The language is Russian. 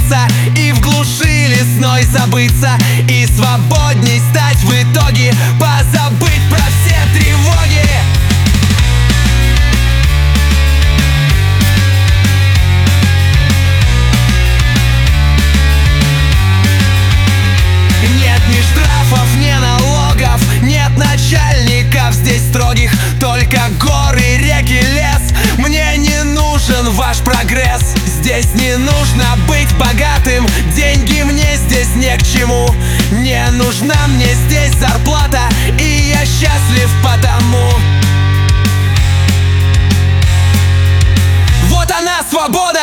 учиться и в глуши лесной забыться, и свободней стать в итоге, позабыть про все тревоги. Нет ни штрафов, ни налогов, нет начальников здесь строгих, только горы, реки, лес. Мне не нужен ваш прогресс. Здесь не нужно быть богатым, деньги мне здесь не к чему. Не нужна мне здесь зарплата, и я счастлив потому. Вот она, свобода!